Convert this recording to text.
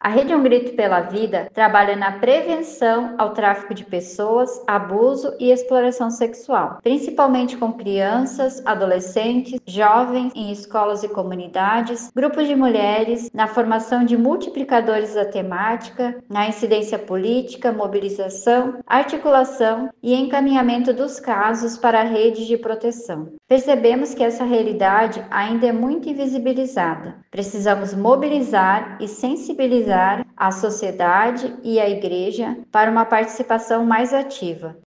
A Rede Um Grito pela Vida trabalha na prevenção ao tráfico de pessoas, abuso e exploração sexual, principalmente com crianças, adolescentes, jovens em escolas e comunidades, grupos de mulheres, na formação de multiplicadores da temática, na incidência política, mobilização, articulação e encaminhamento dos casos para a rede de proteção. Percebemos que essa realidade ainda é muito invisibilizada. Precisamos mobilizar e sensibilizar a sociedade e a igreja para uma participação mais ativa.